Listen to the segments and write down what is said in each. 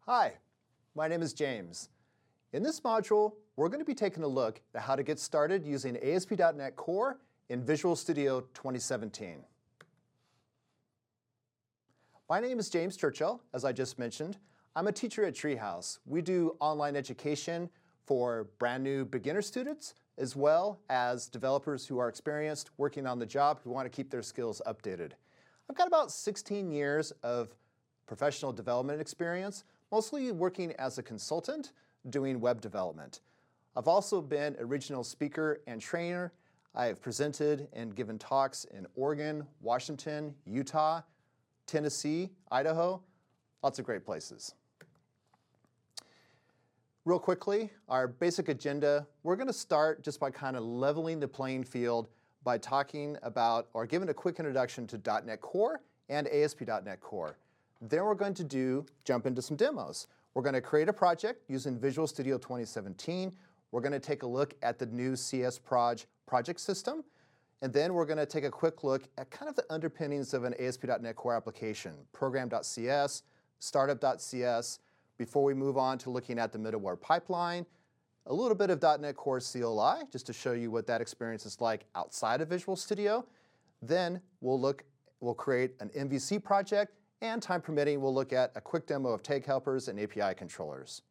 Hi, my name is James. In this module, we're going to be taking a look at how to get started using ASP.NET Core in Visual Studio 2017. My name is James Churchill, as I just mentioned. I'm a teacher at Treehouse. We do online education for brand new beginner students, as well as developers who are experienced working on the job who want to keep their skills updated. I've got about 16 years of professional development experience, mostly working as a consultant doing web development. I've also been a regional speaker and trainer. I have presented and given talks in Oregon, Washington, Utah, Tennessee, Idaho, lots of great places. Real quickly, our basic agenda, we're going to start just by kind of leveling the playing field by talking about or giving a quick introduction to .NET Core and ASP.NET Core. Then we're going to jump into some demos. We're going to create a project using Visual Studio 2017. We're going to take a look at the new CS project system. And then we're going to take a quick look at kind of the underpinnings of an ASP.NET Core application, program.cs, startup.cs, before we move on to looking at the middleware pipeline, a little bit of .NET Core CLI, just to show you what that experience is like outside of Visual Studio. Then we'll create an MVC project, and time permitting, we'll look at a quick demo of tag helpers and API controllers.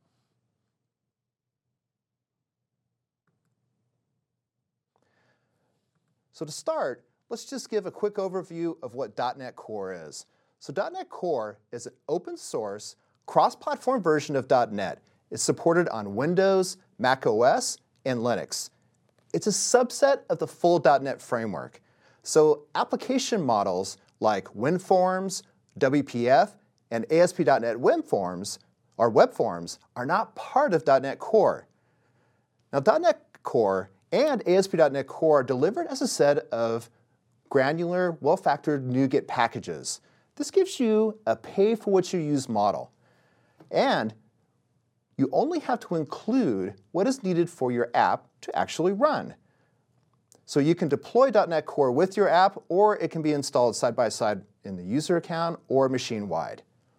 So to start, let's just give a quick overview of what .NET Core is. So .NET Core is an open source, cross-platform version of .NET. It's supported on Windows, Mac OS, and Linux. It's a subset of the full .NET framework. So application models like WinForms, WPF, and ASP.NET Web Forms are not part of .NET Core. Now .NET Core and ASP.NET Core are delivered as a set of granular, well-factored NuGet packages. This gives you a pay-for-what-you-use model. And you only have to include what is needed for your app to actually run. So you can deploy .NET Core with your app, or it can be installed side by side in the user account or machine-wide.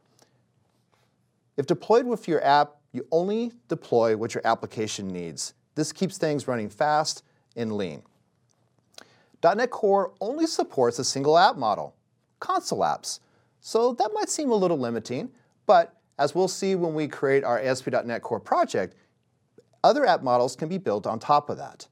If deployed with your app, you only deploy what your application needs. This keeps things running fast and lean. .NET Core only supports a single app model, console apps. So that might seem a little limiting, but as we'll see when we create our ASP.NET Core project, other app models can be built on top of that.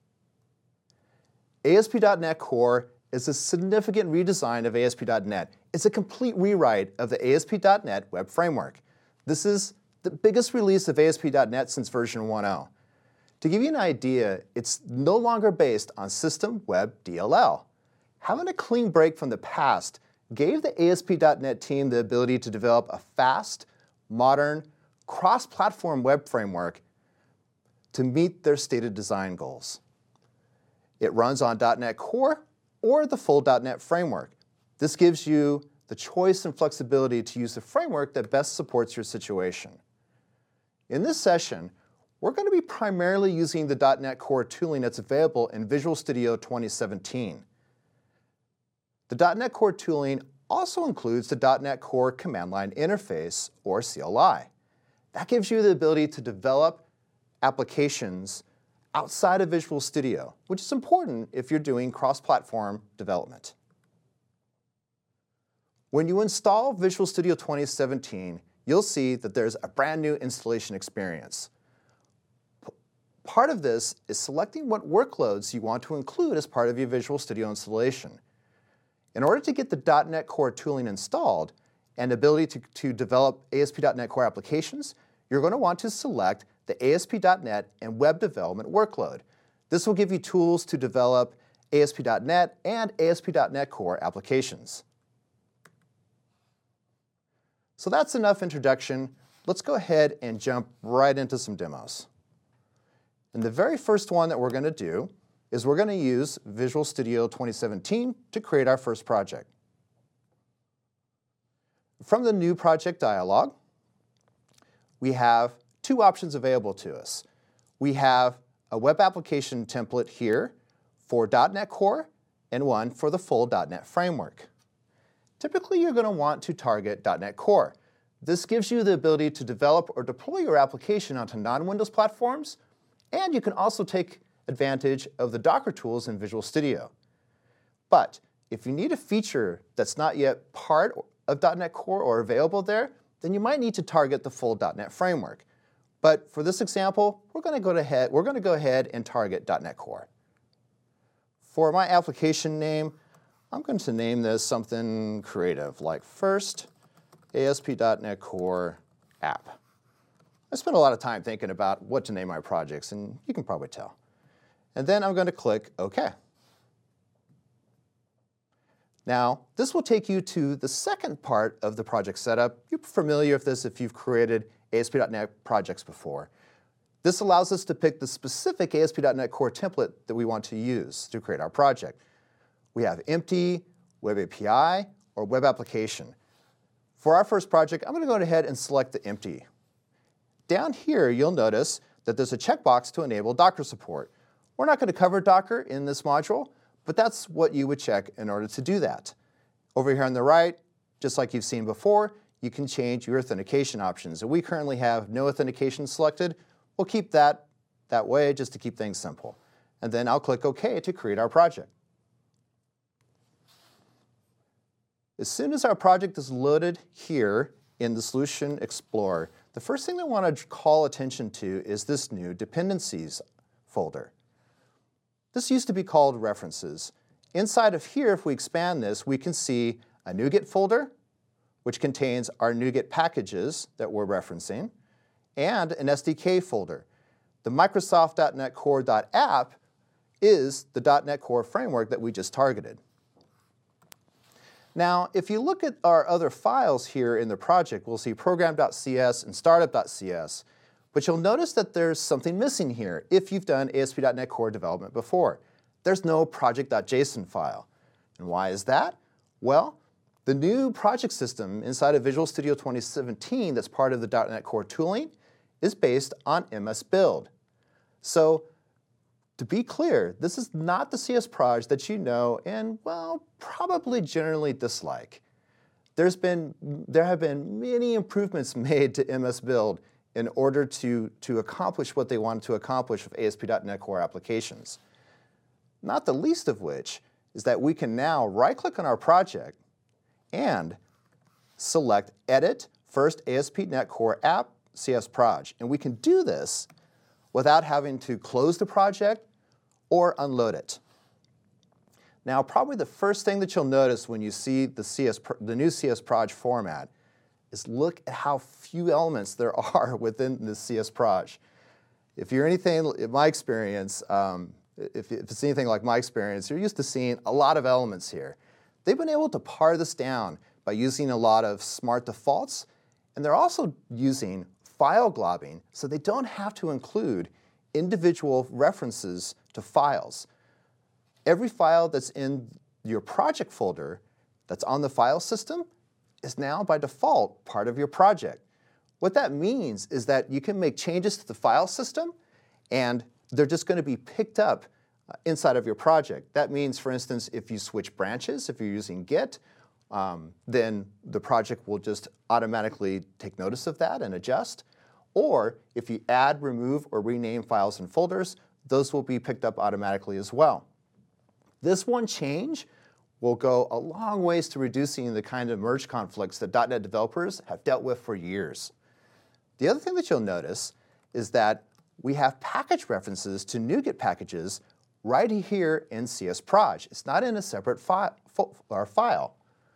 ASP.NET Core is a significant redesign of ASP.NET. It's a complete rewrite of the ASP.NET Web Framework. This is the biggest release of ASP.NET since version 1.0. To give you an idea, it's no longer based on System Web DLL. Having a clean break from the past gave the ASP.NET team the ability to develop a fast, modern, cross-platform web framework to meet their stated design goals. It runs on .NET Core or the full .NET framework. This gives you the choice and flexibility to use the framework that best supports your situation. In this session, we're going to be primarily using the .NET Core tooling that's available in Visual Studio 2017. The .NET Core tooling also includes the .NET Core Command Line Interface, or CLI. That gives you the ability to develop applications outside of Visual Studio, which is important if you're doing cross-platform development. When you install Visual Studio 2017, you'll see that there's a brand new installation experience. Part of this is selecting what workloads you want to include as part of your Visual Studio installation. In order to get the .NET Core tooling installed and ability to develop ASP.NET Core applications, you're going to want to select the ASP.NET and Web Development workload. This will give you tools to develop ASP.NET and ASP.NET Core applications. So that's enough introduction. Let's go ahead and jump right into some demos. And the very first one that we're going to do is we're going to use Visual Studio 2017 to create our first project. From the New Project dialog, we have two options available to us. We have a web application template here for .NET Core and one for the full .NET framework. Typically, you're going to want to target .NET Core. This gives you the ability to develop or deploy your application onto non-Windows platforms, and you can also take advantage of the Docker tools in Visual Studio. But if you need a feature that's not yet part of .NET Core or available there, then you might need to target the full .NET framework. But for this example, we're going to go ahead and target .NET Core. For my application name, I'm going to name this something creative, like First ASP.NET Core App. I spent a lot of time thinking about what to name my projects, and you can probably tell. And then I'm going to click OK. Now, this will take you to the second part of the project setup. You're familiar with this if you've created ASP.NET projects before. This allows us to pick the specific ASP.NET Core template that we want to use to create our project. We have empty, Web API, or Web Application. For our first project, I'm going to go ahead and select the empty. Down here, you'll notice that there's a checkbox to enable Docker support. We're not going to cover Docker in this module, but that's what you would check in order to do that. Over here on the right, just like you've seen before, you can change your authentication options. And we currently have no authentication selected. We'll keep that way just to keep things simple. And then I'll click OK to create our project. As soon as our project is loaded here in the Solution Explorer, the first thing I want to call attention to is this new Dependencies folder. This used to be called References. Inside of here, if we expand this, we can see a NuGet folder, which contains our NuGet packages that we're referencing, and an SDK folder. The Microsoft.NET Core.app is the .NET Core framework that we just targeted. Now, if you look at our other files here in the project, we'll see program.cs and startup.cs. But you'll notice that there's something missing here if you've done ASP.NET Core development before. There's no project.json file. And why is that? Well, the new project system inside of Visual Studio 2017 that's part of the .NET Core tooling is based on MS Build. So to be clear, this is not the CS proj that you know and, well, probably generally dislike. There have been many improvements made to MS Build in order to accomplish what they wanted to accomplish with ASP.NET Core applications. Not the least of which is that we can now right-click on our project and select Edit First ASP.NET Core App CS Proj. And we can do this without having to close the project or unload it. Now, probably the first thing that you'll notice when you see the new CS Proj format is look at how few elements there are within the CS Proj. If you're anything, in my experience, if it's anything like my experience, you're used to seeing a lot of elements here. They've been able to pare this down by using a lot of smart defaults, and they're also using file globbing, so they don't have to include individual references to files. Every file that's in your project folder that's on the file system is now by default part of your project. What that means is that you can make changes to the file system and they're just going to be picked up inside of your project. That means, for instance, if you switch branches, if you're using Git, then the project will just automatically take notice of that and adjust. Or if you add, remove, or rename files and folders, those will be picked up automatically as well. This one change will go a long ways to reducing the kind of merge conflicts that .NET developers have dealt with for years. The other thing that you'll notice is that we have package references to NuGet packages right here in CS Proj. It's not in a separate file.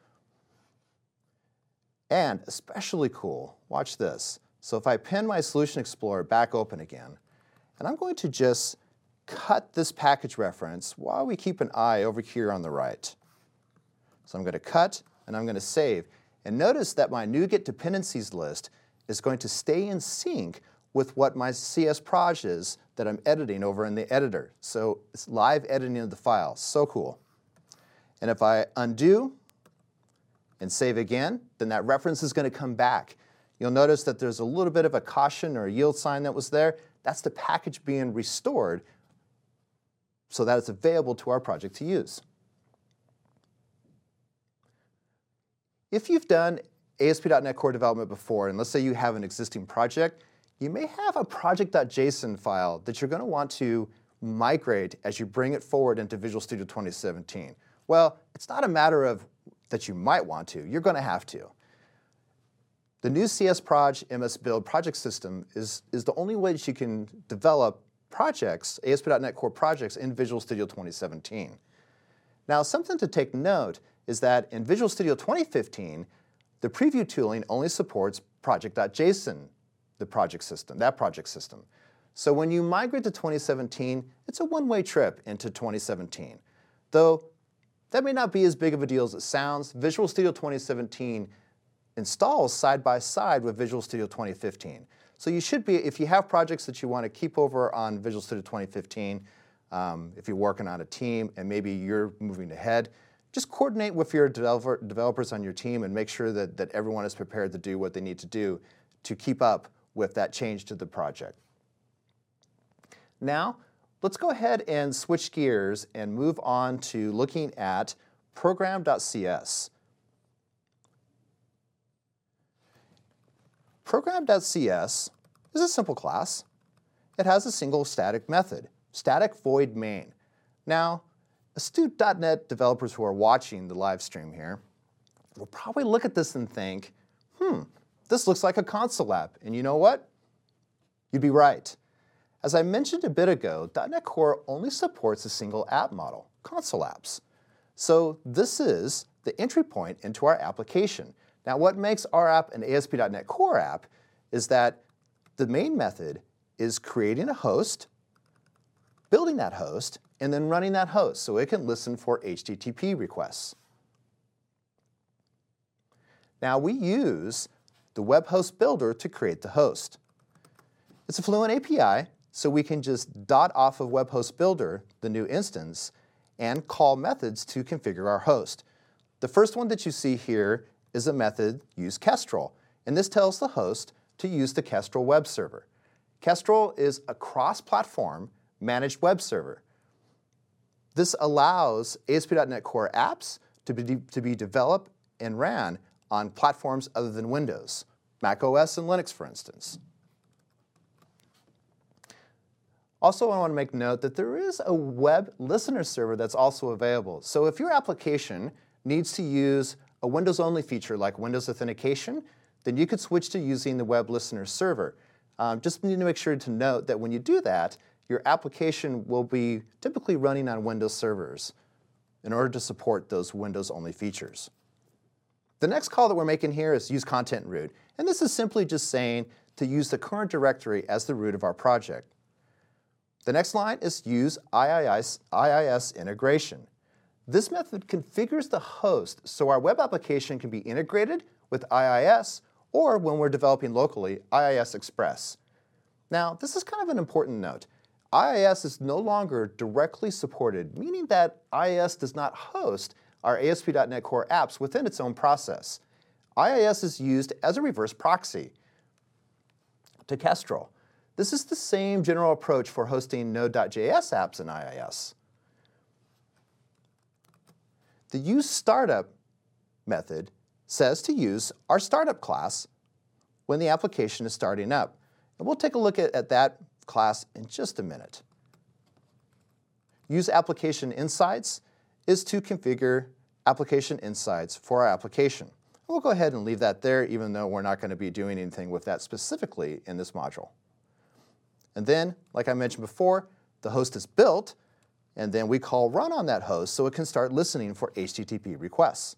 And especially cool, watch this. So if I pin my Solution Explorer back open again, and I'm going to just cut this package reference while we keep an eye over here on the right. So I'm going to cut, and I'm going to save. And notice that my NuGet dependencies list is going to stay in sync with what my CS Proj is that I'm editing over in the editor. So it's live editing of the file. So cool. And if I undo and save again, then that reference is going to come back. You'll notice that there's a little bit of a caution or a yield sign that was there. That's the package being restored so that it's available to our project to use. If you've done ASP.NET Core development before, and let's say you have an existing project, you may have a project.json file that you're going to want to migrate as you bring it forward into Visual Studio 2017. Well, it's not a matter of that you might want to, you're going to have to. The new CSproj MS Build project system is the only way that you can develop projects, ASP.NET Core projects, in Visual Studio 2017. Now, something to take note is that in Visual Studio 2015, the preview tooling only supports project.json, that project system. So when you migrate to 2017, it's a one-way trip into 2017. Though that may not be as big of a deal as it sounds, Visual Studio 2017 installs side by side with Visual Studio 2015. So you should be, if you have projects that you want to keep over on Visual Studio 2015, if you're working on a team and maybe you're moving ahead, just coordinate with your developers on your team and make sure that everyone is prepared to do what they need to do to keep up with that change to the project. Now, let's go ahead and switch gears and move on to looking at program.cs. Program.cs is a simple class. It has a single static method, static void main. Now, astute .NET developers who are watching the live stream here will probably look at this and think, this looks like a console app. And you know what? You'd be right. As I mentioned a bit ago, .NET Core only supports a single app model, console apps. So this is the entry point into our application. Now, what makes our app an ASP.NET Core app is that the main method is creating a host, building that host, and then running that host so it can listen for HTTP requests. Now, we use the web host builder to create the host. It's a Fluent API, so we can just dot off of web host builder, the new instance, and call methods to configure our host. The first one that you see here is a method use Kestrel, and this tells the host to use the Kestrel web server. Kestrel is a cross-platform managed web server. This allows ASP.NET Core apps to be developed and ran on platforms other than Windows, Mac OS and Linux, for instance. Also, I want to make note that there is a web listener server that's also available. So if your application needs to use a Windows-only feature like Windows Authentication, then you could switch to using the web listener server. Just need to make sure to note that when you do that, your application will be typically running on Windows servers in order to support those Windows-only features. The next call that we're making here is use content root, and this is simply just saying to use the current directory as the root of our project. The next line is use IIS integration. This method configures the host so our web application can be integrated with IIS, or when we're developing locally, IIS Express. Now, this is kind of an important note. IIS is no longer directly supported, meaning that IIS does not host our ASP.NET Core apps within its own process. IIS is used as a reverse proxy to Kestrel. This is the same general approach for hosting Node.js apps in IIS. The use startup method says to use our startup class when the application is starting up. And we'll take a look at that class in just a minute. Use application insights is to configure application insights for our application. We'll go ahead and leave that there, even though we're not going to be doing anything with that specifically in this module. And then, like I mentioned before, the host is built, and then we call run on that host so it can start listening for HTTP requests.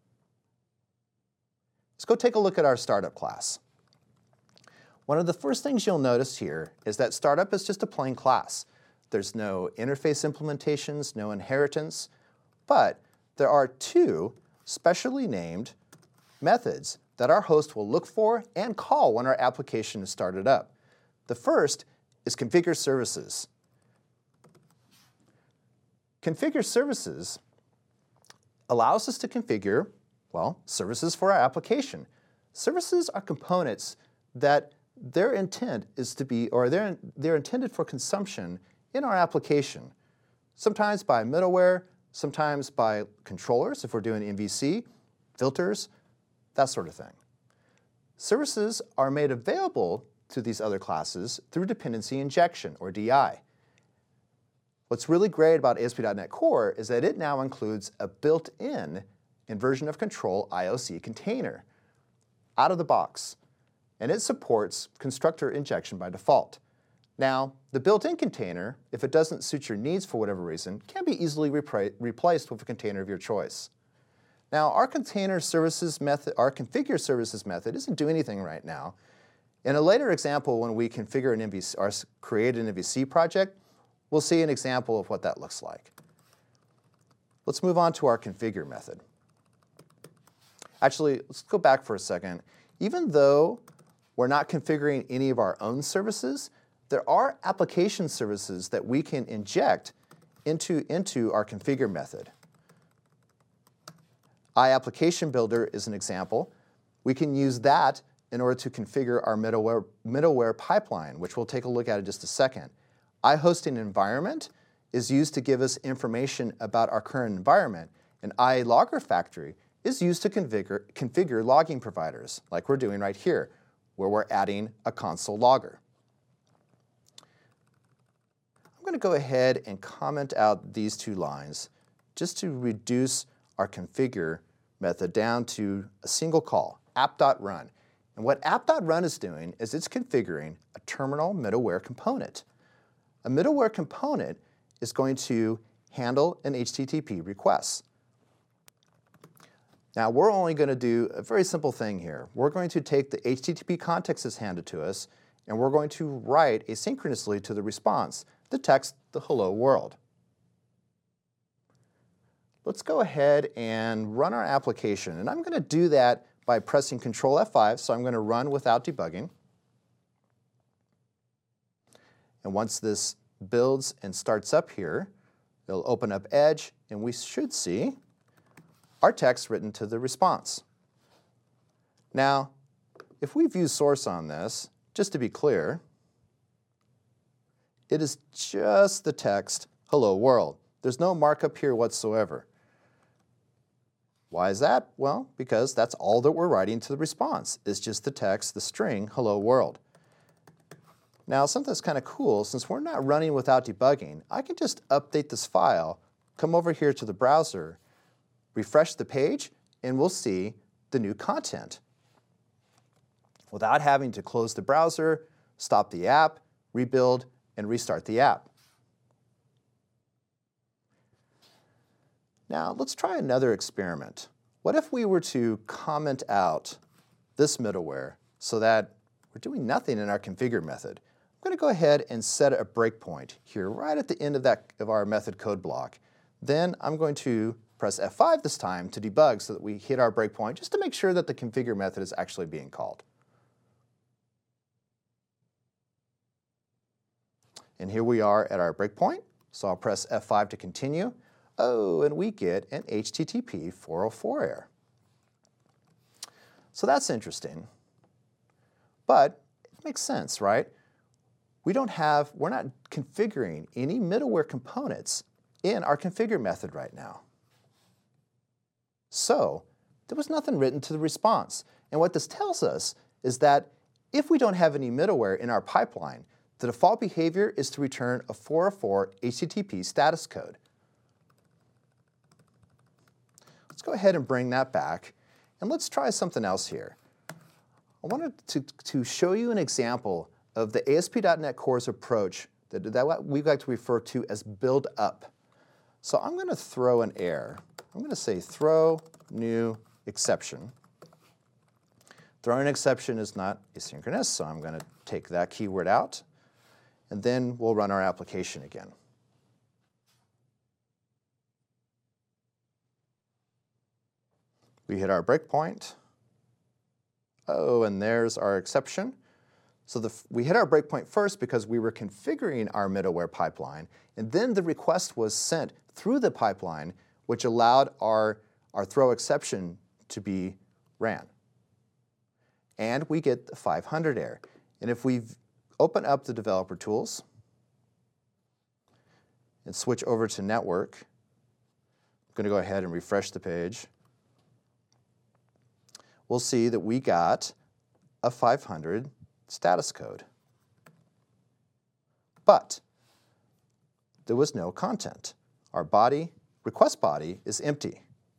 Let's go take a look at our startup class. One of the first things you'll notice here is that startup is just a plain class. There's no interface implementations, no inheritance, but there are two specially named methods that our host will look for and call when our application is started up. The first is configure services. Configure services allows us to configure, well, services for our application. Services are components that their intent is to be, or they're intended for consumption in our application, sometimes by middleware, sometimes by controllers if we're doing MVC, filters, that sort of thing. Services are made available to these other classes through dependency injection, or DI. What's really great about ASP.NET Core is that it now includes a built-in inversion of control IOC container out of the box, and it supports constructor injection by default. Now, the built-in container, if it doesn't suit your needs for whatever reason, can be easily replaced with a container of your choice. Now, our configure services method isn't doing anything right now. In a later example, when we configure an MVC or create an MVC project, we'll see an example of what that looks like. Let's move on to our configure method. Actually, let's go back for a second. Even though we're not configuring any of our own services, there are application services that we can inject into our configure method. iApplication Builder is an example. We can use that in order to configure our middleware pipeline, which we'll take a look at in just a second. iHosting Environment is used to give us information about our current environment, and iLogger Factory is used to configure logging providers, like we're doing right here, where we're adding a console logger. I'm going to go ahead and comment out these two lines just to reduce our configure method down to a single call, app.run. And what app.run is doing is it's configuring a terminal middleware component. A middleware component is going to handle an HTTP request. Now, we're only going to do a very simple thing here. We're going to take the HTTP context that's handed to us, and we're going to write asynchronously to the response the text, the hello world. Let's go ahead and run our application. And I'm going to do that by pressing Control F5, so I'm going to run without debugging. And once this builds and starts up here, it'll open up Edge, and we should see our text written to the response. Now, if we view source on this, just to be clear, it is just the text, hello world. There's no markup here whatsoever. Why is that? Well, because that's all that we're writing to the response. It's just the text, the string, hello world. Now, something that's kind of cool, since we're not running without debugging, I can just update this file, come over here to the browser, refresh the page, and we'll see the new content without having to close the browser, stop the app, rebuild, and restart the app. Now, let's try another experiment. What if we were to comment out this middleware so that we're doing nothing in our configure method? I'm going to go ahead and set a breakpoint here right at the end of our method code block. Then I'm going to press F5 this time to debug so that we hit our breakpoint just to make sure that the configure method is actually being called. And here we are at our breakpoint, so I'll press F5 to continue. Oh, and we get an HTTP 404 error. So that's interesting, but it makes sense, right? We're not configuring any middleware components in our configure method right now. So there was nothing written to the response. And what this tells us is that if we don't have any middleware in our pipeline, the default behavior is to return a 404 HTTP status code. Let's go ahead and bring that back, and let's try something else here. I wanted to show you an example of the ASP.NET Core's approach that we like to refer to as build up. So I'm going to throw an error. I'm going to say throw new exception. Throwing an exception is not asynchronous, so I'm going to take that keyword out, and then we'll run our application again. We hit our breakpoint. Oh, and there's our exception. So we hit our breakpoint first because we were configuring our middleware pipeline, and then the request was sent through the pipeline, which allowed our throw exception to be ran. And we get the 500 error. And if we open up the developer tools and switch over to network, I'm going to go ahead and refresh the page. We'll see that we got a 500 status code. But there was no content. Our request body is empty.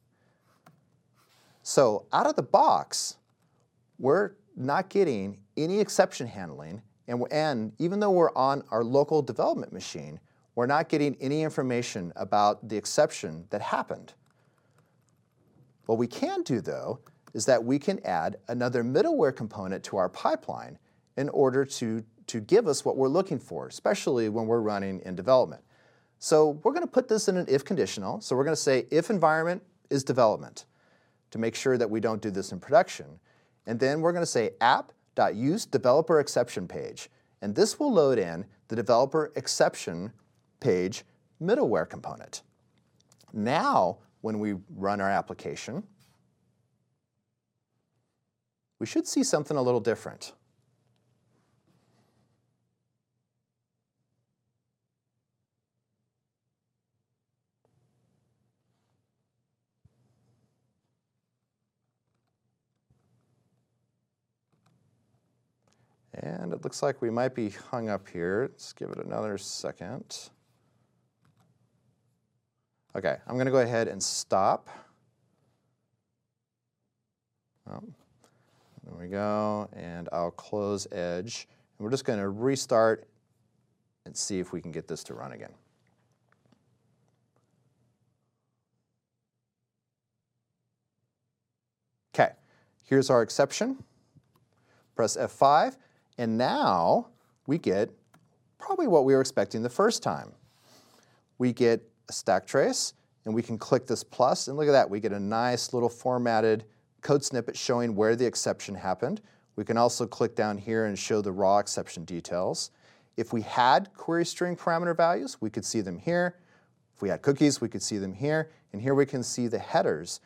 So out of the box, we're not getting any exception handling, and even though we're on our local development machine, we're not getting any information about the exception that happened. What we can do, though, is that we can add another middleware component to our pipeline in order to give us what we're looking for, especially when we're running in development. So we're going to put this in an if conditional. So we're going to say if environment is development to make sure that we don't do this in production. And then we're going to say app.useDeveloperException page. And this will load in the developer exception page middleware component. Now, when we run our application, we should see something a little different. And it looks like we might be hung up here. Let's give it another second. Okay, I'm going to go ahead and stop. Oh, there we go, and I'll close Edge. And we're just going to restart and see if we can get this to run again. Okay, here's our exception. Press F5, and now we get probably what we were expecting the first time. We get a stack trace, and we can click this plus, and look at that, we get a nice little formatted code snippet showing where the exception happened. We can also click down here and show the raw exception details. If we had query string parameter values, we could see them here. If we had cookies, we could see them here, and here we can see the headers.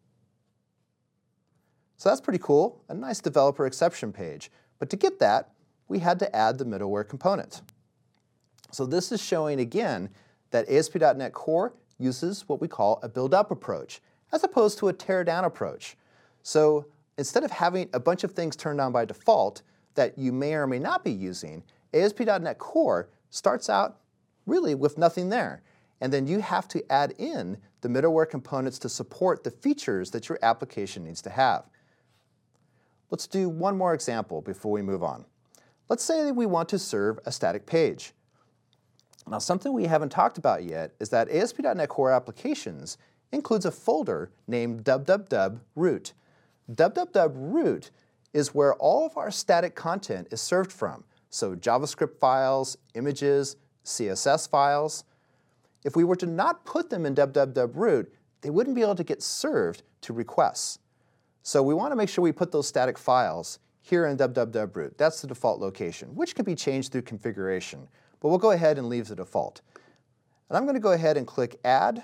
So that's pretty cool, a nice developer exception page. But to get that, we had to add the middleware component. So this is showing again that ASP.NET Core uses what we call a build-up approach, as opposed to a tear-down approach. So instead of having a bunch of things turned on by default that you may or may not be using, ASP.NET Core starts out really with nothing there. And then you have to add in the middleware components to support the features that your application needs to have. Let's do one more example before we move on. Let's say that we want to serve a static page. Now, something we haven't talked about yet is that ASP.NET Core Applications includes a folder named www.root. www.root is where all of our static content is served from, so JavaScript files, images, CSS files. If we were to not put them in www.root, they wouldn't be able to get served to requests. So we want to make sure we put those static files here in www.root. That's the default location, which can be changed through configuration. But we'll go ahead and leave the default. And I'm going to go ahead and click Add,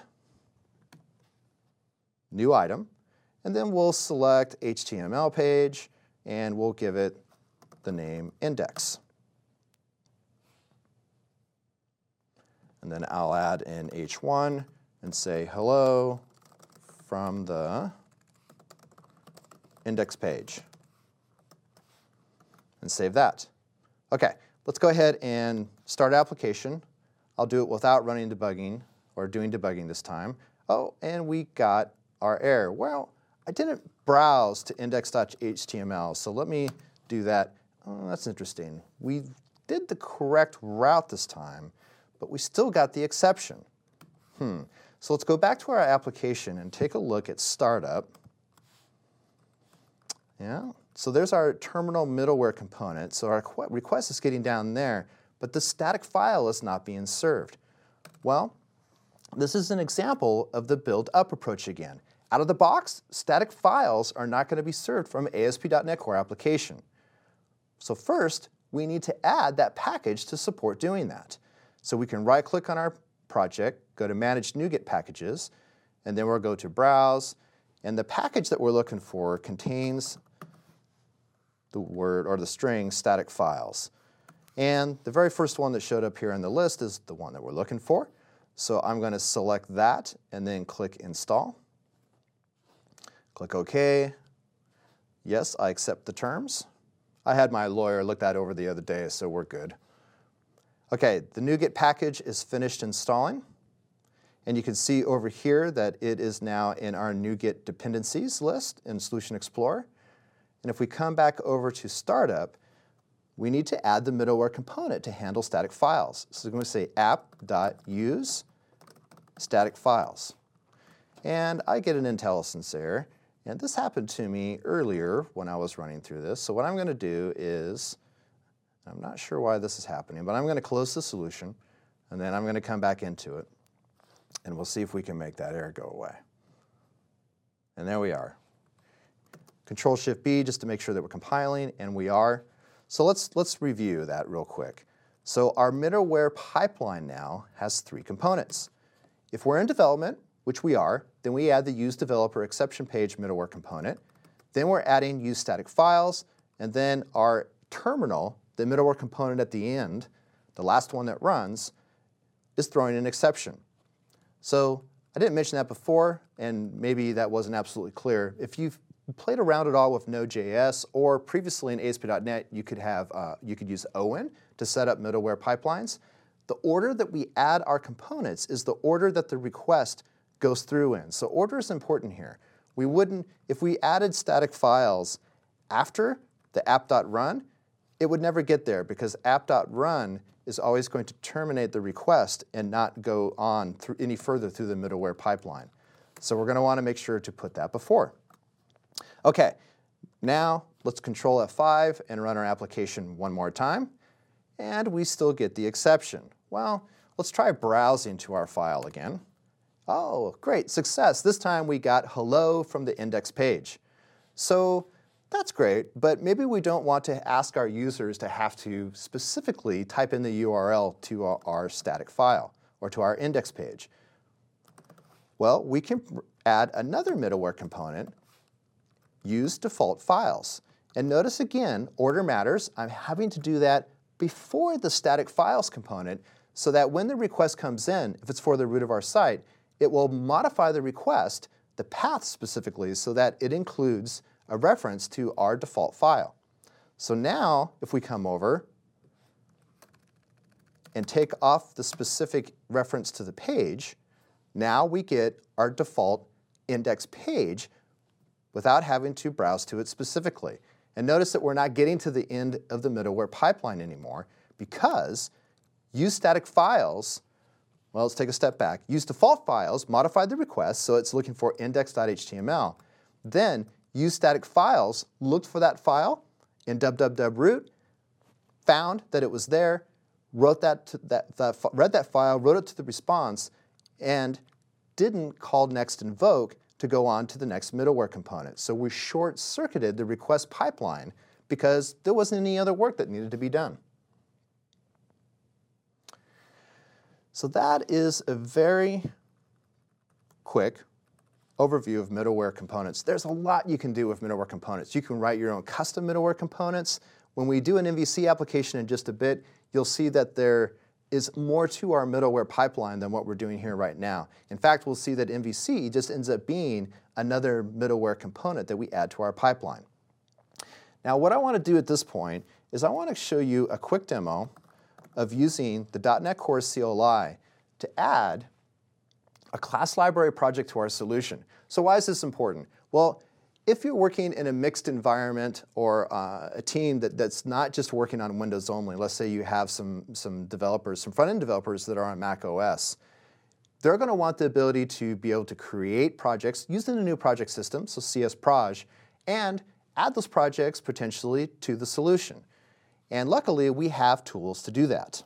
New Item, and then we'll select HTML page, and we'll give it the name Index. And then I'll add in H1 and say hello from the index page. And save that. Okay, let's go ahead and start application. I'll do it without running debugging or doing debugging this time. Oh, and we got our error. Well, I didn't browse to index.html, so let me do that. Oh, that's interesting. We did the correct route this time, but we still got the exception. So let's go back to our application and take a look at startup. Yeah, so there's our terminal middleware component. So our request is getting down there, but the static file is not being served. Well, this is an example of the build-up approach again. Out of the box, static files are not going to be served from ASP.NET Core application. So first, we need to add that package to support doing that. So we can right-click on our project, go to Manage NuGet Packages, and then we'll go to Browse. And the package that we're looking for contains the word or the string static files. And the very first one that showed up here on the list is the one that we're looking for. So I'm going to select that and then click Install. Click OK. Yes, I accept the terms. I had my lawyer look that over the other day, so we're good. Okay, the NuGet package is finished installing. And you can see over here that it is now in our NuGet dependencies list in Solution Explorer. And if we come back over to Startup, we need to add the middleware component to handle static files. So we're going to say app.use static files. And I get an IntelliSense error. And this happened to me earlier when I was running through this. So what I'm going to do is, I'm not sure why this is happening, but I'm going to close the solution, and then I'm going to come back into it. And we'll see if we can make that error go away. And there we are. Control-Shift-B just to make sure that we're compiling, and we are. So let's review that real quick. So our middleware pipeline now has 3 components. If we're in development, which we are, then we add the use developer exception page middleware component. Then we're adding use static files, and then our terminal, the middleware component at the end, the last one that runs, is throwing an exception. So I didn't mention that before, and maybe that wasn't absolutely clear. If you've played around at all with Node.js, or previously in ASP.NET, you could use Owen to set up middleware pipelines. The order that we add our components is the order that the request goes through in. So order is important here. We wouldn't, if we added static files after the app.run, it would never get there because app.run is always going to terminate the request and not go on any further through the middleware pipeline. So we're going to want to make sure to put that before. Okay, now let's Control F5 and run our application one more time. And we still get the exception. Well, let's try browsing to our file again. Oh, great, success. This time we got hello from the index page. So that's great, but maybe we don't want to ask our users to have to specifically type in the URL to our static file or to our index page. Well, we can add another middleware component, use default files. And notice again, order matters. I'm having to do that before the static files component so that when the request comes in, if it's for the root of our site, it will modify the request, the path specifically, so that it includes a reference to our default file. So now, if we come over and take off the specific reference to the page, now we get our default index page without having to browse to it specifically. And notice that we're not getting to the end of the middleware pipeline anymore because use static files, well, let's take a step back. Use default files, modified the request, so it's looking for index.html. Then use static files, looked for that file in www.root, found that it was there, read that file, wrote it to the response, and didn't call next invoke to go on to the next middleware component. So we short-circuited the request pipeline because there wasn't any other work that needed to be done. So that is a very quick overview of middleware components. There's a lot you can do with middleware components. You can write your own custom middleware components. When we do an MVC application in just a bit, you'll see that there is more to our middleware pipeline than what we're doing here right now. In fact, we'll see that MVC just ends up being another middleware component that we add to our pipeline. Now, what I want to do at this point is I want to show you a quick demo of using the .NET Core CLI to add a class library project to our solution. So why is this important? Well, if you're working in a mixed environment or a team that's not just working on Windows only, let's say you have some developers, some front-end developers that are on Mac OS, they're going to want the ability to be able to create projects using a new project system, so CSproj, and add those projects potentially to the solution. And luckily, we have tools to do that.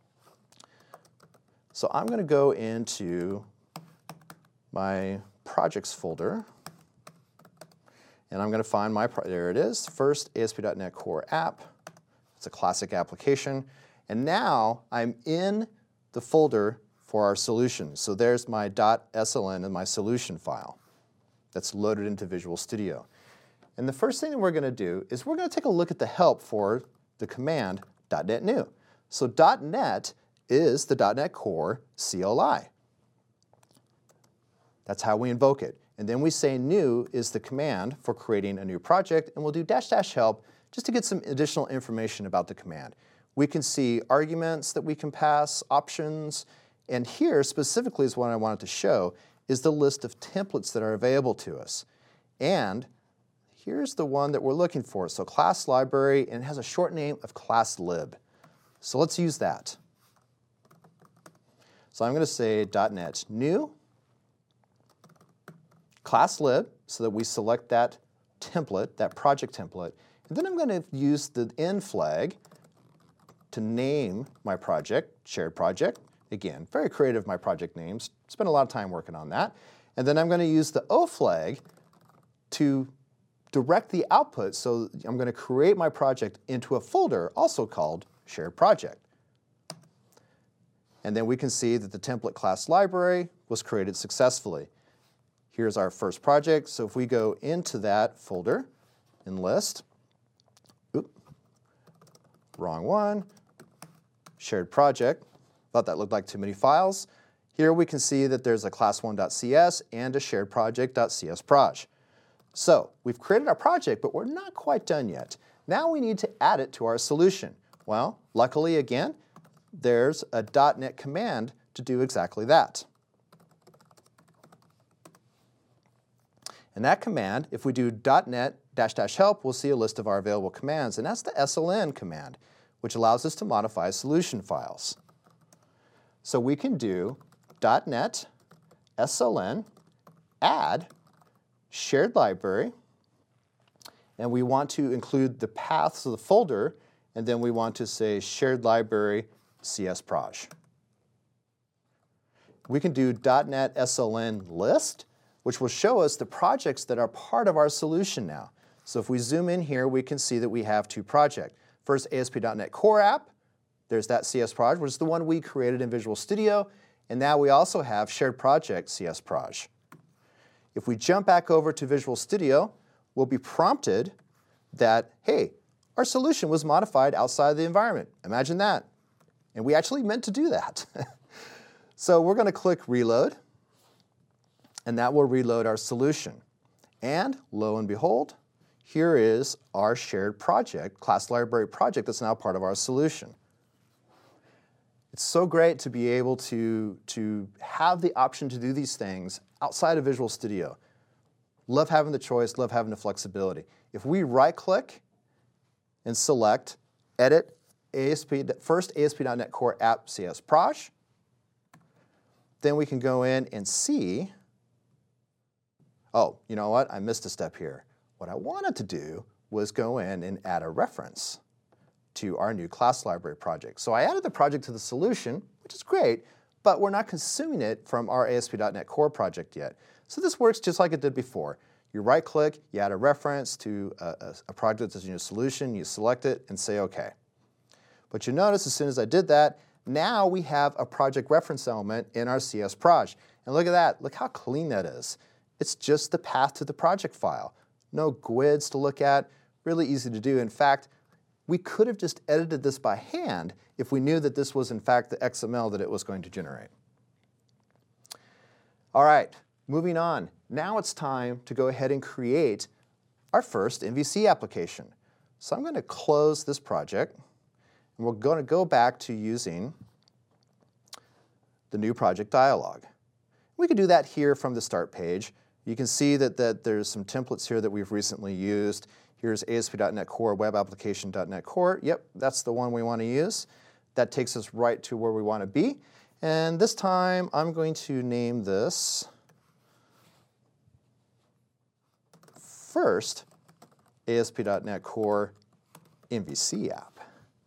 So I'm going to go into my projects folder, and I'm going to find there it is, first ASP.NET Core app. It's a classic application. And now I'm in the folder for our solution. So there's my .sln and my solution file that's loaded into Visual Studio. And the first thing that we're going to do is we're going to take a look at the help for the command .NET New. So .NET is the .NET Core CLI. That's how we invoke it. And then we say new is the command for creating a new project, and we'll do --help just to get some additional information about the command. We can see arguments that we can pass, options, and here specifically is what I wanted to show is the list of templates that are available to us. And here's the one that we're looking for. So class library, and it has a short name of class lib. So let's use that. So I'm going to say .NET new class lib, so that we select that template, that project template. And then I'm going to use the N flag to name my project, shared project. Again, very creative, my project names. Spent a lot of time working on that. And then I'm going to use the O flag to direct the output. So I'm going to create my project into a folder also called shared project. And then we can see that the template class library was created successfully. Here's our first project. So if we go into that folder in list, wrong one, shared project, thought that looked like too many files. Here we can see that there's a class1.cs and a shared project.csproj. So we've created our project, but we're not quite done yet. Now we need to add it to our solution. Well, luckily again, there's a .NET command to do exactly that. And that command, if we do .NET --help, we'll see a list of our available commands, and that's the sln command, which allows us to modify solution files. So we can do .NET sln add shared library, and we want to include the paths of the folder, and then we want to say shared library csproj. We can do .NET sln list, which will show us the projects that are part of our solution now. So if we zoom in here, we can see that we have two projects. First, ASP.NET Core app. There's that csproj, which is the one we created in Visual Studio. And now we also have shared project csproj. If we jump back over to Visual Studio, we'll be prompted that, hey, our solution was modified outside of the environment. Imagine that. And we actually meant to do that. So we're going to click Reload, and that will reload our solution. And lo and behold, here is our shared project, class library project that's now part of our solution. It's so great to be able to have the option to do these things outside of Visual Studio. Love having the choice, love having the flexibility. If we right-click and select Edit first ASP.NET Core App csproj, then we can go in and see, oh, you know what? I missed a step here. What I wanted to do was go in and add a reference to our new class library project. So I added the project to the solution, which is great, but we're not consuming it from our ASP.NET Core project yet. So this works just like it did before. You right-click, you add a reference to a project that's in your solution, you select it, and say OK. But you notice as soon as I did that, now we have a project reference element in our csproj. And look at that. Look how clean that is. It's just the path to the project file. No GUIDs to look at. Really easy to do. In fact, we could have just edited this by hand if we knew that this was in fact the XML that it was going to generate. All right, moving on. Now it's time to go ahead and create our first MVC application. So I'm going to close this project, and we're going to go back to using the new project dialog. We can do that here from the start page. You can see that there's some templates here that we've recently used. Here's ASP.NET Core Web Application.NET Core. Yep, that's the one we want to use. That takes us right to where we want to be. And this time, I'm going to name this first ASP.NET Core MVC app.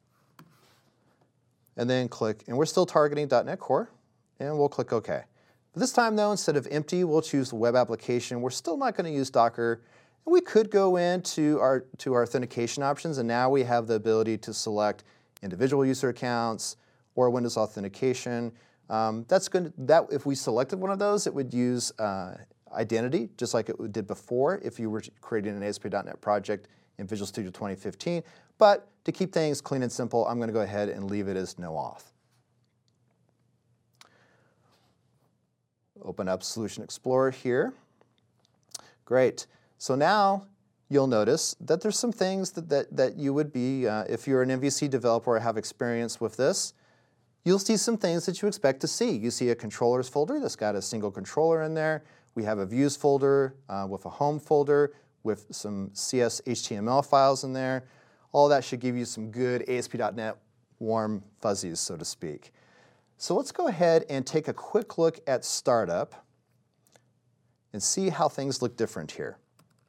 And then click, and we're still targeting .NET Core, and we'll click OK. But this time, though, instead of empty, we'll choose the web application. We're still not going to use Docker. And we could go into our authentication options, and now we have the ability to select individual user accounts or Windows authentication. If we selected one of those, it would use identity, just like it did before if you were creating an ASP.NET project in Visual Studio 2015. But to keep things clean and simple, I'm going to go ahead and leave it as no auth. Open up Solution Explorer here. Great. So now you'll notice that there's some things that you would be, if you're an MVC developer or have experience with this, you'll see some things that you expect to see. You see a controllers folder that's got a single controller in there. We have a views folder with a home folder with some CS HTML files in there. All that should give you some good ASP.NET warm fuzzies, so to speak. So let's go ahead and take a quick look at startup and see how things look different here.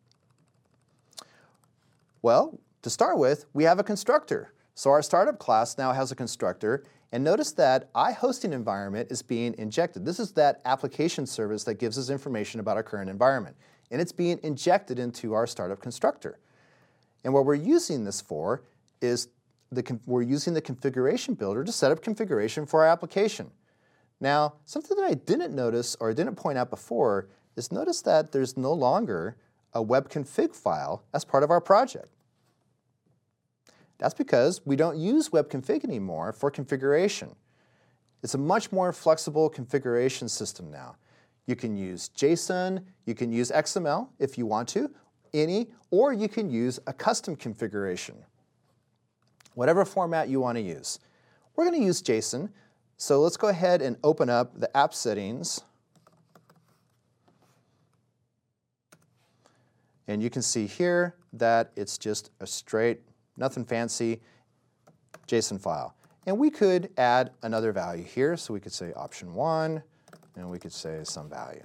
Well, to start with, we have a constructor. So our startup class now has a constructor, and notice that iHosting environment is being injected. This is that application service that gives us information about our current environment, and it's being injected into our startup constructor. And what we're using this for is we're using the configuration builder to set up configuration for our application. Now, something that I didn't notice or didn't point out before is notice that there's no longer a web config file as part of our project. That's because we don't use web config anymore for configuration. It's a much more flexible configuration system now. You can use JSON, you can use XML if you want to, or you can use a custom configuration. Whatever format you want to use. We're going to use JSON, so let's go ahead and open up the app settings. And you can see here that it's just a straight, nothing fancy, JSON file. And we could add another value here, so we could say option 1, and we could say some value.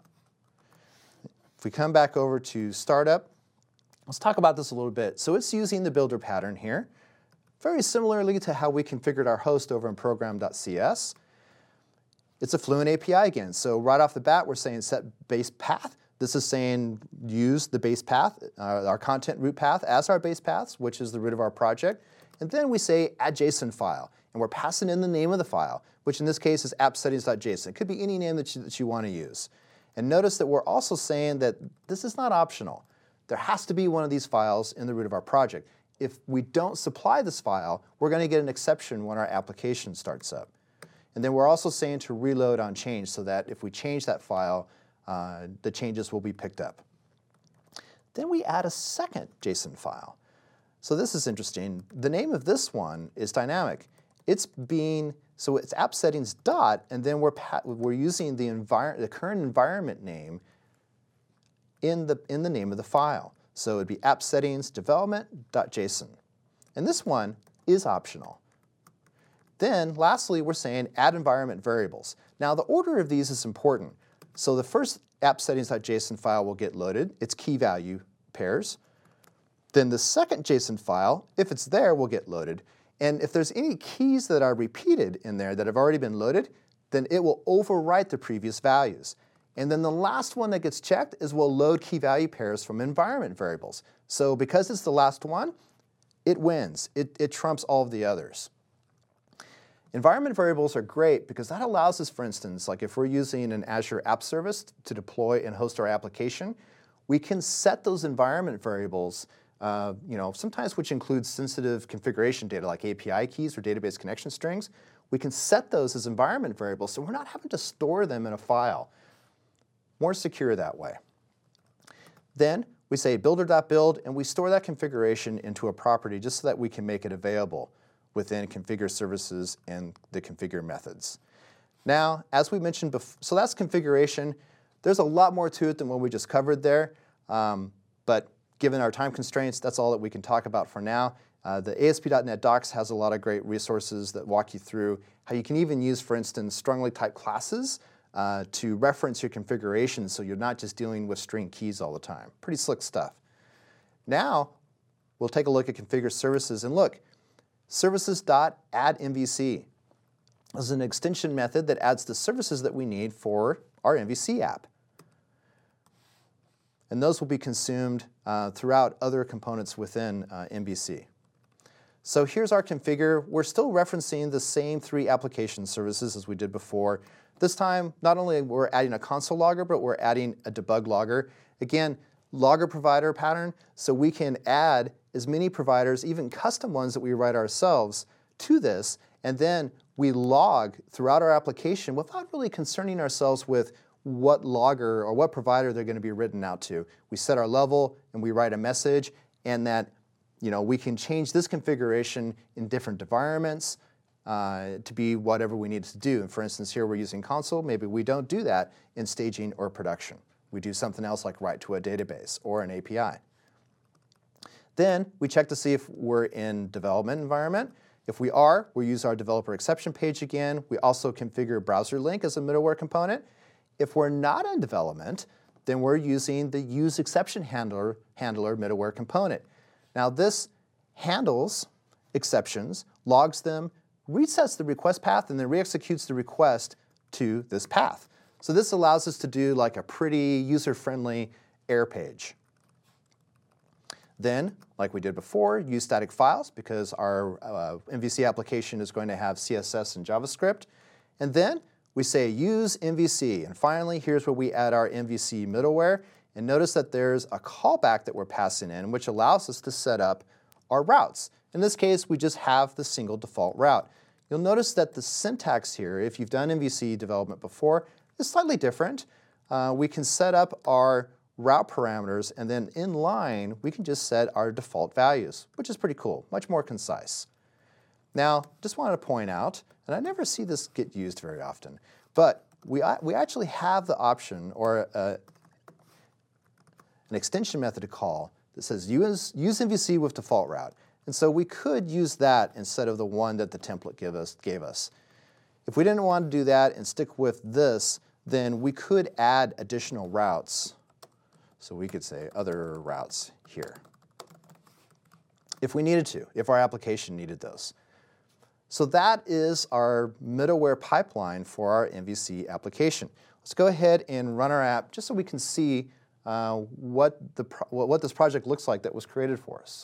If we come back over to startup, let's talk about this a little bit. So it's using the builder pattern here, very similarly to how we configured our host over in program.cs. It's a Fluent API again. So right off the bat, we're saying set base path. This is saying use the base path, our content root path as our base paths, which is the root of our project. And then we say add JSON file. And we're passing in the name of the file, which in this case is appsettings.json. It could be any name that you want to use. And notice that we're also saying that this is not optional. There has to be one of these files in the root of our project. If we don't supply this file, we're going to get an exception when our application starts up. And then we're also saying to reload on change so that if we change that file, the changes will be picked up. Then we add a second JSON file. So this is interesting. The name of this one is dynamic. It's app settings dot, and then we're using the current environment name in the name of the file. So it'd be app settings development.json. And this one is optional. Then lastly, we're saying add environment variables. Now the order of these is important. So the first app settings.json file will get loaded, its key value pairs. Then the second JSON file, if it's there, will get loaded. And if there's any keys that are repeated in there that have already been loaded, then it will overwrite the previous values. And then the last one that gets checked is we'll load key value pairs from environment variables. So because it's the last one, it wins. It trumps all of the others. Environment variables are great because that allows us, for instance, like if we're using an Azure App Service to deploy and host our application, we can set those environment variables, sometimes which includes sensitive configuration data like API keys or database connection strings. We can set those as environment variables so we're not having to store them in a file. More secure that way. Then we say builder.build, and we store that configuration into a property just so that we can make it available within configure services and the configure methods. Now, as we mentioned before, so that's configuration. There's a lot more to it than what we just covered there, but given our time constraints, that's all that we can talk about for now. The ASP.NET Docs has a lot of great resources that walk you through how you can even use, for instance, strongly typed classes to reference your configuration so you're not just dealing with string keys all the time. Pretty slick stuff. Now, we'll take a look at configure services, and look, services.addMVC. This is an extension method that adds the services that we need for our MVC app. And those will be consumed throughout other components within MVC. So here's our configure. We're still referencing the same 3 application services as we did before. This time, not only we're adding a console logger, but we're adding a debug logger. Again, logger provider pattern, so we can add as many providers, even custom ones that we write ourselves, to this, and then we log throughout our application without really concerning ourselves with what logger or what provider they're going to be written out to. We set our level and we write a message, and that we can change this configuration in different environments to be whatever we need to do. And for instance, here we're using console. Maybe we don't do that in staging or production. We do something else like write to a database or an API. Then we check to see if we're in development environment. If we are, we use our developer exception page again. We also configure browser link as a middleware component. If we're not in development, then we're using the use exception handler middleware component. Now this handles exceptions, logs them, resets the request path, and then re-executes the request to this path. So this allows us to do like a pretty user-friendly error page. Then, like we did before, use static files because our MVC application is going to have CSS and JavaScript. And then we say use MVC. And finally, here's where we add our MVC middleware. And notice that there's a callback that we're passing in, which allows us to set up our routes. In this case, we just have the single default route. You'll notice that the syntax here, if you've done MVC development before, is slightly different. We can set up our route parameters, and then in line, we can just set our default values, which is pretty cool, much more concise. Now, just wanted to point out, and I never see this get used very often, but we actually have the option or an extension method to call that says use MVC with default route. And so we could use that instead of the one that the template gave us. If we didn't want to do that and stick with this, then we could add additional routes. So we could say other routes here, if we needed to, if our application needed those. So that is our middleware pipeline for our MVC application. Let's go ahead and run our app just so we can see what this project looks like that was created for us.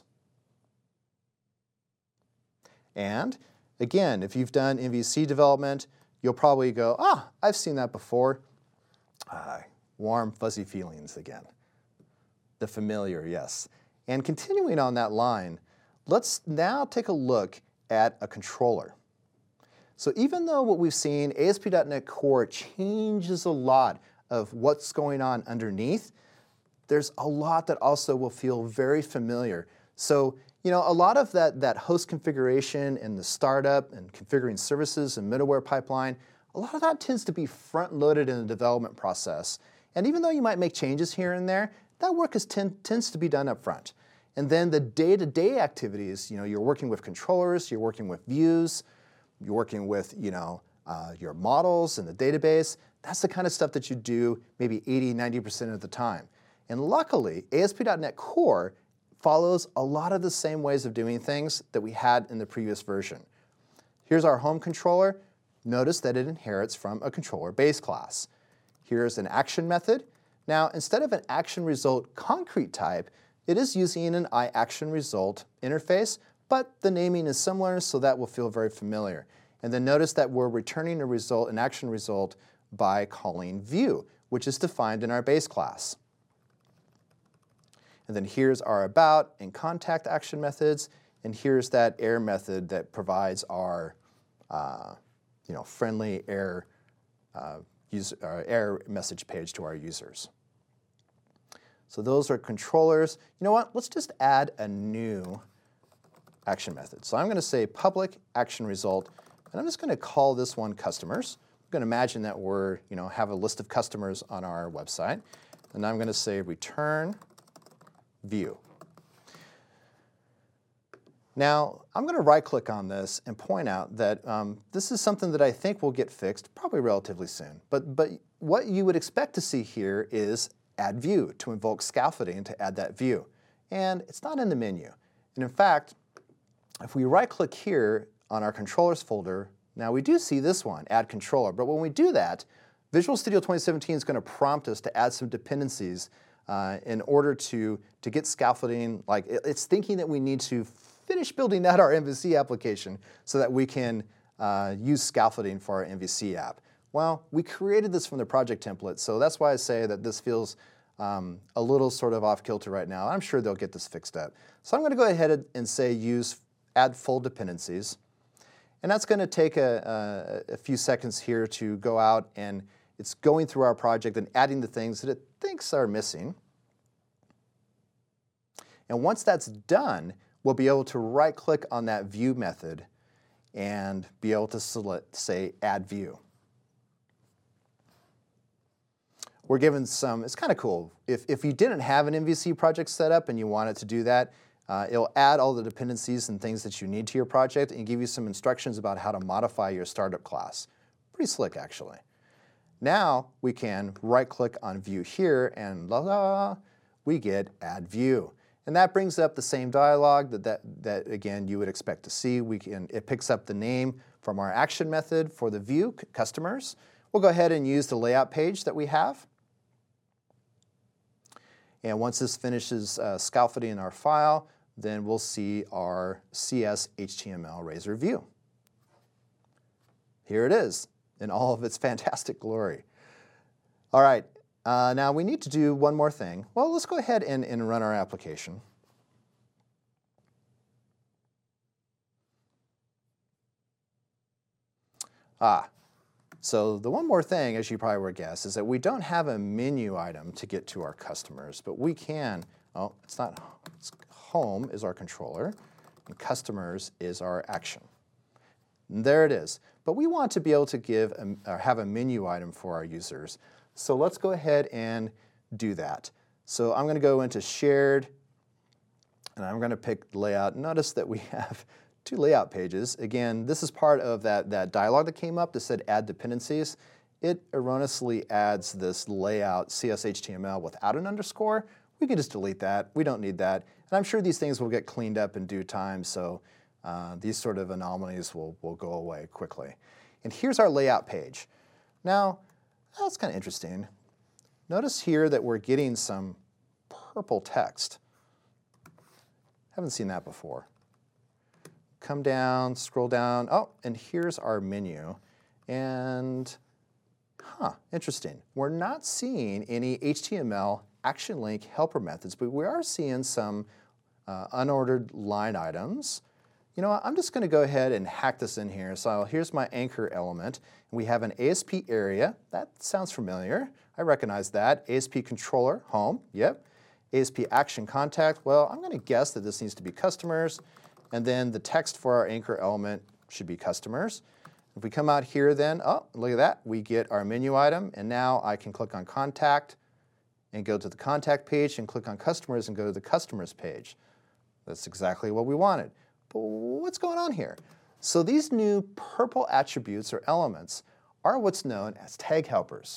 And again, if you've done MVC development, you'll probably go, I've seen that before. Warm, fuzzy feelings again. The familiar, yes. And continuing on that line, let's now take a look at a controller. So even though what we've seen, ASP.NET Core changes a lot of what's going on underneath, there's a lot that also will feel very familiar. So a lot of that host configuration and the startup and configuring services and middleware pipeline, a lot of that tends to be front-loaded in the development process. And even though you might make changes here and there, that work tends to be done up front. And then the day-to-day activities, you're working with controllers, you're working with views, you're working with your models and the database. That's the kind of stuff that you do maybe 80–90% of the time. And luckily, ASP.NET Core follows a lot of the same ways of doing things that we had in the previous version. Here's our home controller. Notice that it inherits from a controller base class. Here's an action method. Now, instead of an action result concrete type, it is using an iActionResult interface, but the naming is similar, so that will feel very familiar. And then notice that we're returning a result, an action result, by calling view, which is defined in our base class. And then here's our about and contact action methods, and here's that error method that provides our friendly error message page to our users. So those are controllers. You know what? Let's just add a new action method. So I'm going to say public action result, and I'm just going to call this one customers. I'm going to imagine that we're have a list of customers on our website, and I'm going to say return view. Now, I'm going to right-click on this and point out that this is something that I think will get fixed probably relatively soon. But what you would expect to see here is add view, to invoke scaffolding to add that view. And it's not in the menu. And in fact, if we right-click here on our controllers folder, now we do see this one, add controller. But when we do that, Visual Studio 2017 is going to prompt us to add some dependencies in order to get scaffolding. Like it's thinking that we need to finish building out our MVC application so that we can use scaffolding for our MVC app. Well, we created this from the project template, so that's why I say that this feels a little sort of off kilter right now. I'm sure they'll get this fixed up. So I'm going to go ahead and say add full dependencies. And that's going to take a few seconds here to go out and It's going through our project and adding the things that it thinks are missing. And once that's done, we'll be able to right-click on that view method and be able to select, say, Add View. We're given some, it's kind of cool. If you didn't have an MVC project set up and you wanted to do that, it'll add all the dependencies and things that you need to your project and give you some instructions about how to modify your startup class. Pretty slick, actually. Now we can right-click on View here, and we get Add View. And that brings up the same dialog that again, you would expect to see. It picks up the name from our action method for the view, customers. We'll go ahead and use the layout page that we have. And once this finishes scaffolding our file, then we'll see our CS HTML Razor view. Here it is in all of its fantastic glory. All right, now we need to do one more thing. Well, let's go ahead and run our application. So the one more thing, as you probably would guess, is that we don't have a menu item to get to our customers, but we can, it's not, home is our controller, and customers is our action. And there it is. But we want to be able to give or have a menu item for our users. So let's go ahead and do that. So I'm going to go into Shared, and I'm going to pick Layout. Notice that we have two layout pages. Again, this is part of that dialog that came up that said Add Dependencies. It erroneously adds this layout CS_HTML without an underscore. We can just delete that. We don't need that. And I'm sure these things will get cleaned up in due time, so these sort of anomalies will go away quickly. And here's our layout page. Now, that's kind of interesting. Notice here that we're getting some purple text. Haven't seen that before. Come down, scroll down. Oh, and here's our menu. And, interesting. We're not seeing any HTML action link helper methods, but we are seeing some unordered line items. You know what, I'm just going to go ahead and hack this in here. So here's my anchor element. We have an ASP area. That sounds familiar. I recognize that. ASP controller, home, yep. ASP action contact, well, I'm going to guess that this needs to be customers. And then the text for our anchor element should be customers. If we come out here then, oh, look at that. We get our menu item. And now I can click on contact and go to the contact page and click on customers and go to the customers page. That's exactly what we wanted. But what's going on here? So these new purple attributes or elements are what's known as tag helpers.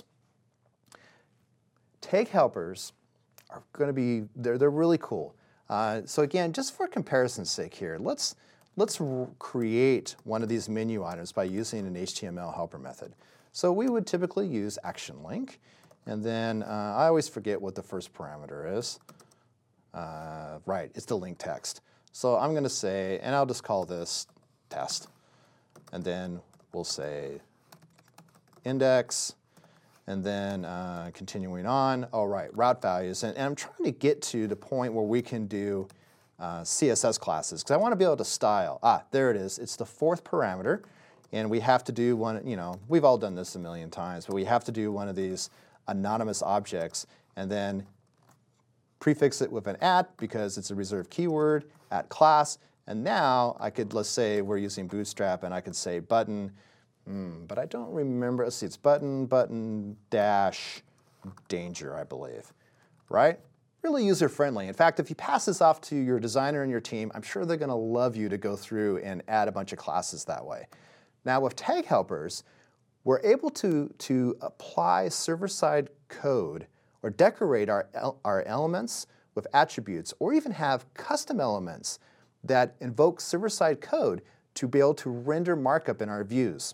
Tag helpers are going to be, they're really cool. So again, just for comparison's sake here, let's create one of these menu items by using an HTML helper method. So we would typically use action link, and then I always forget what the first parameter is. Right, it's the link text. So I'm going to say, and I'll just call this test, and then we'll say index, and then continuing on, all right, route values. And I'm trying to get to the point where we can do CSS classes, because I want to be able to style. There it is. It's the fourth parameter, and we have to do one, we've all done this a million times, but we have to do one of these anonymous objects, and then prefix it with an @ because it's a reserved keyword, @class, and now I could, let's say we're using Bootstrap, and I could say button, but I don't remember, let's see, it's button dash danger, I believe, right? Really user-friendly. In fact, if you pass this off to your designer and your team, I'm sure they're going to love you to go through and add a bunch of classes that way. Now with tag helpers, we're able to apply server-side code or decorate our elements with attributes, or even have custom elements that invoke server-side code to be able to render markup in our views.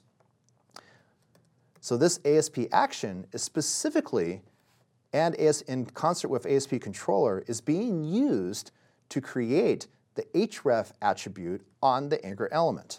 So this ASP action is specifically, and in concert with ASP controller, is being used to create the href attribute on the anchor element.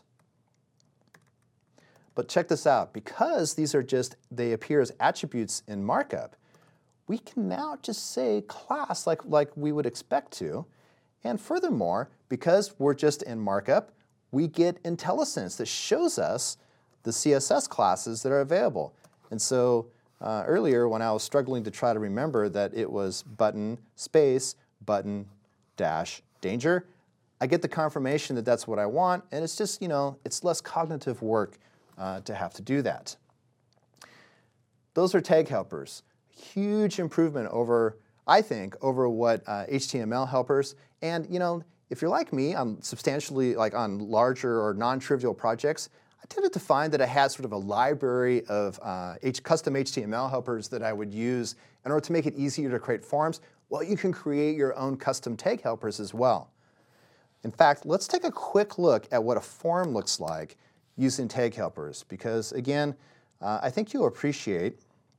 But check this out, because these are they appear as attributes in markup, we can now just say class like we would expect to. And furthermore, because we're just in markup, we get IntelliSense that shows us the CSS classes that are available. And so earlier when I was struggling to try to remember that it was button space button dash danger. I get the confirmation that that's what I want, and it's just, it's less cognitive work to have to do that. Those are tag helpers. Huge improvement over, I think, over what HTML helpers. And if you're like me, I'm substantially on larger or non-trivial projects, I tended to find that I had sort of a library of custom HTML helpers that I would use in order to make it easier to create forms. Well, you can create your own custom tag helpers as well. In fact, let's take a quick look at what a form looks like using tag helpers, because again, I think you'll appreciate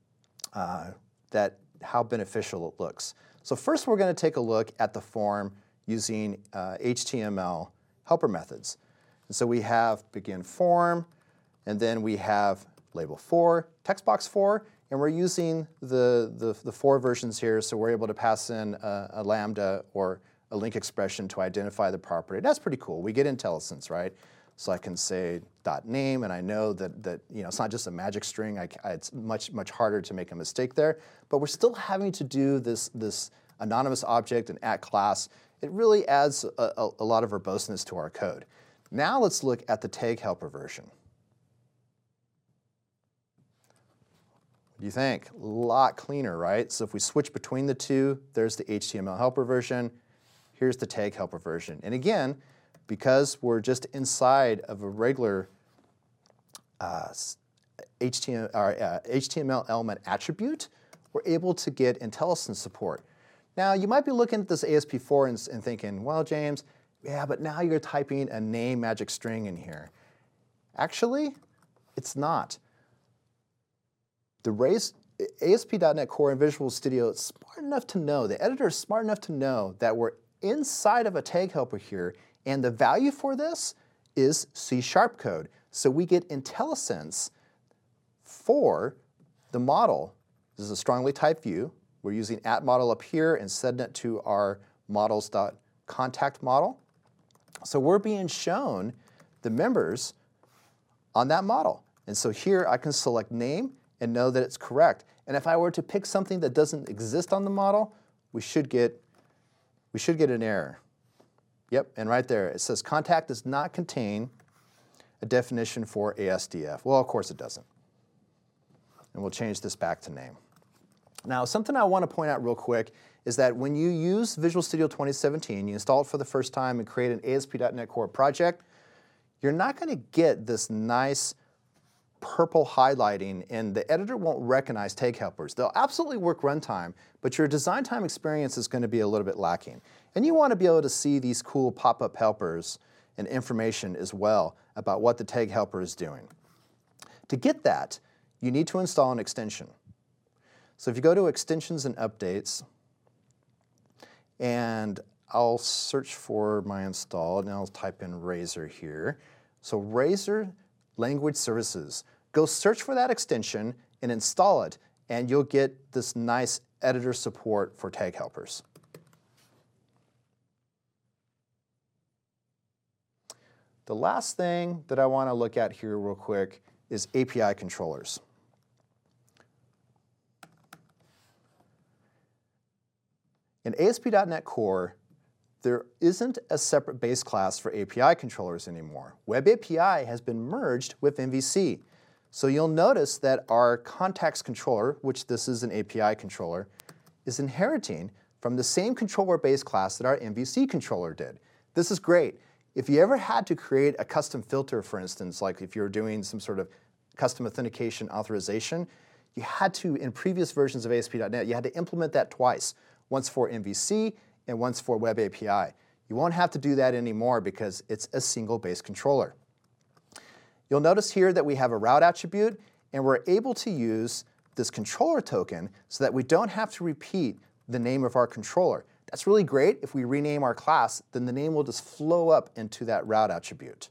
how beneficial it looks. So first we're going to take a look at the form using HTML helper methods. And so we have begin form, and then we have label 4, text box 4, and we're using the 4 versions here, so we're able to pass in a lambda or a link expression to identify the property. That's pretty cool. We get IntelliSense, right? So I can say .name, and I know that it's not just a magic string. It's much harder to make a mistake there. But we're still having to do this anonymous object and @ class. It really adds a lot of verboseness to our code. Now let's look at the tag helper version. What do you think? A lot cleaner, right? So if we switch between the two, there's the HTML helper version. Here's the tag helper version. And again, because we're just inside of a regular HTML element attribute, we're able to get IntelliSense support. Now, you might be looking at this ASP4 and thinking, well, James, yeah, but now you're typing a name magic string in here. Actually, it's not. The ASP.NET Core and Visual Studio is smart enough to know, the editor is smart enough to know that we're inside of a tag helper here, and the value for this is C# code. So we get IntelliSense for the model. This is a strongly typed view. We're using @model up here and setting it to our models.contact model. So we're being shown the members on that model. And so here I can select name and know that it's correct. And if I were to pick something that doesn't exist on the model, we should get an error. Yep, and right there it says contact does not contain a definition for ASDF. Well, of course it doesn't. And we'll change this back to name. Now, something I want to point out real quick is that when you use Visual Studio 2017, you install it for the first time and create an ASP.NET Core project, you're not going to get this nice purple highlighting, and the editor won't recognize tag helpers. They'll absolutely work runtime, but your design time experience is going to be a little bit lacking. And you want to be able to see these cool pop-up helpers and information as well about what the tag helper is doing. To get that, you need to install an extension. So if you go to Extensions and Updates, and I'll search for my install, and I'll type in Razor here. So Razor Language Services. Go search for that extension and install it, and you'll get this nice editor support for tag helpers. The last thing that I want to look at here real quick is API controllers. In ASP.NET Core, there isn't a separate base class for API controllers anymore. Web API has been merged with MVC. So you'll notice that our contacts controller, which this is an API controller, is inheriting from the same controller base class that our MVC controller did. This is great. If you ever had to create a custom filter, for instance, like if you're doing some sort of custom authentication authorization, you had to, in previous versions of ASP.NET, you had to implement that twice. Once for MVC and once for Web API. You won't have to do that anymore because it's a single base controller. You'll notice here that we have a route attribute, and we're able to use this controller token so that we don't have to repeat the name of our controller. That's really great. If we rename our class, then the name will just flow up into that route attribute.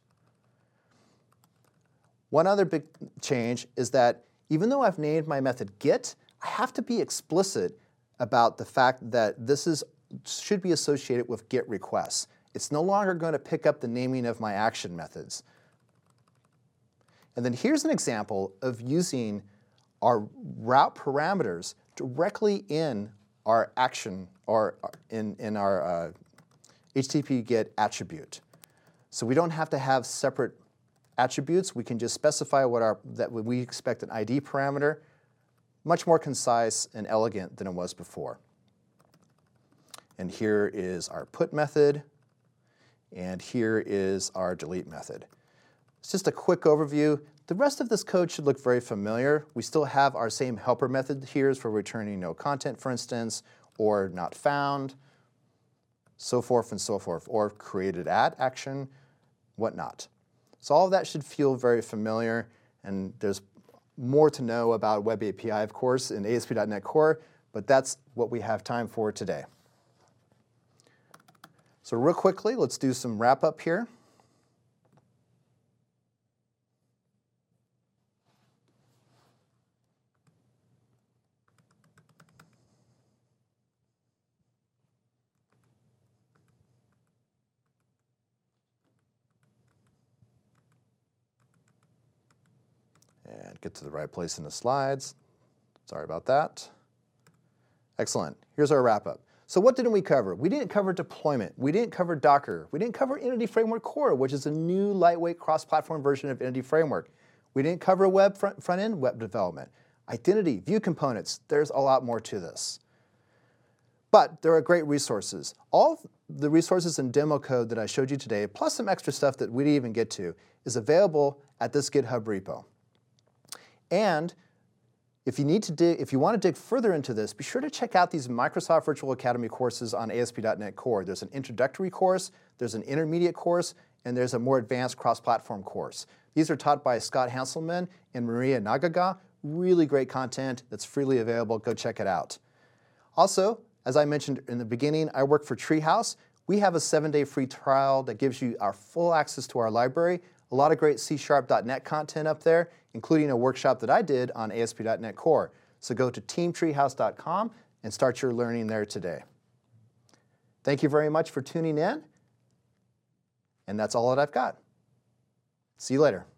One other big change is that even though I've named my method get, I have to be explicit about the fact that this should be associated with GET requests. It's no longer going to pick up the naming of my action methods. And then here's an example of using our route parameters directly in our action or in our HTTP GET attribute. So we don't have to have separate attributes. We can just specify that we expect an ID parameter, much more concise and elegant than it was before. And here is our put method, and here is our delete method. It's just a quick overview. The rest of this code should look very familiar. We still have our same helper method here for returning no content, for instance, or not found, so forth and so forth, or created at action, whatnot. So all of that should feel very familiar, and there's more to know about Web API, of course, in ASP.NET Core, but that's what we have time for today. So real quickly, let's do some wrap up here. And get to the right place in the slides. Sorry about that. Excellent. Here's our wrap up. So what didn't we cover? We didn't cover deployment. We didn't cover Docker. We didn't cover Entity Framework Core, which is a new lightweight cross-platform version of Entity Framework. We didn't cover web front-end web development. Identity, view components. There's a lot more to this. But there are great resources. All the resources and demo code that I showed you today, plus some extra stuff that we didn't even get to, is available at this GitHub repo. And if you want to dig further into this, be sure to check out these Microsoft Virtual Academy courses on ASP.NET Core. There's an introductory course, there's an intermediate course, and there's a more advanced cross-platform course. These are taught by Scott Hanselman and Maria Nagaga. Really great content that's freely available. Go check it out. Also, as I mentioned in the beginning, I work for Treehouse. We have a 7-day free trial that gives you our full access to our library. A lot of great C#.NET content up there, including a workshop that I did on ASP.NET Core. So go to teamtreehouse.com and start your learning there today. Thank you very much for tuning in. And that's all that I've got. See you later.